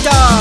Guambrita.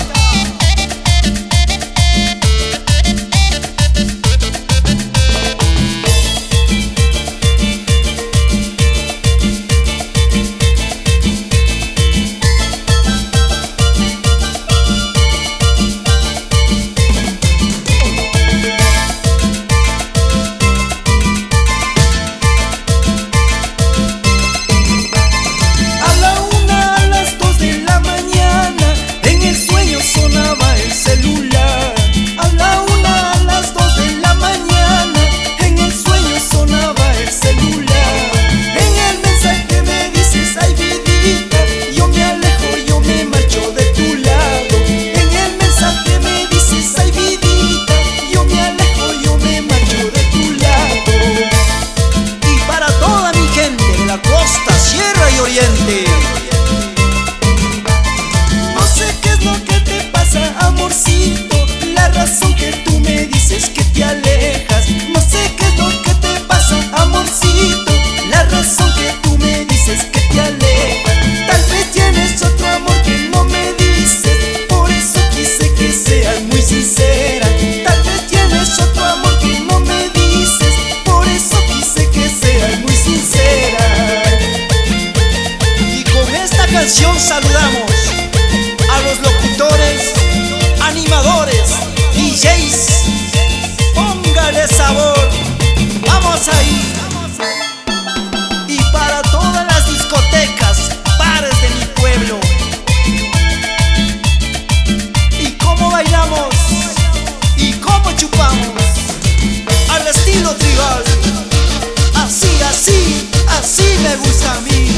No sé qué es lo que te pasa, amorcito, la razón que tú me dices que te alejas. No sé qué es lo que te pasa, amorcito, la razón que tú me dices que te alejas. Tal vez tienes otro amor que no me dices, por eso quise que seas muy sincera. Tal vez tienes otro amor que no me dices, por eso quise que seas muy sincera. Canción saludamos a los locutores, animadores, DJs. Póngale sabor, vamos ahí. Y para todas las discotecas, bares de mi pueblo. Y cómo bailamos y cómo chupamos al estilo tribal. Así, así, así me gusta a mí.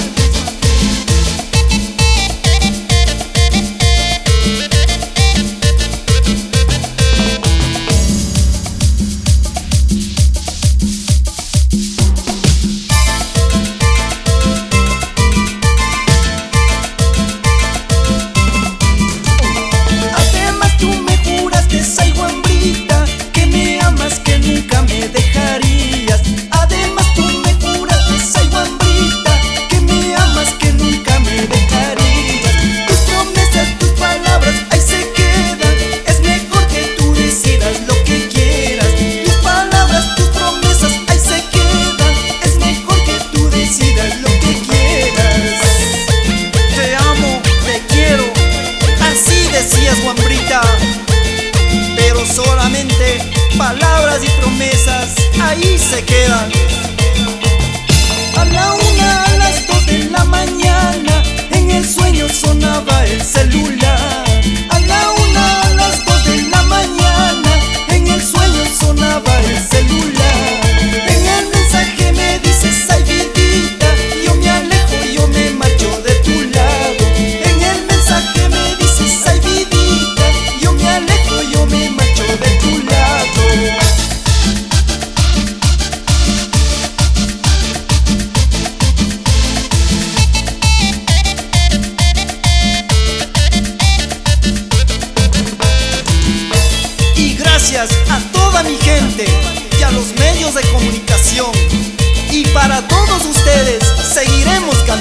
Guambrita, pero solamente palabras y promesas ahí se quedan. A la 1, a las 2 de la mañana, en el sueño sonaba el celular. A la 1, a las 2 de la mañana, en el sueño sonaba el celular. En el mensaje me dices, ay vidita, yo me alejo, yo me marcho de tu lado. En el mensaje me dices, ay vidita, yo me alejo, yo me marcho de tu lado. Y gracias a toda mi gente y a los medios de comunicación. Y para todos ustedes seguiremos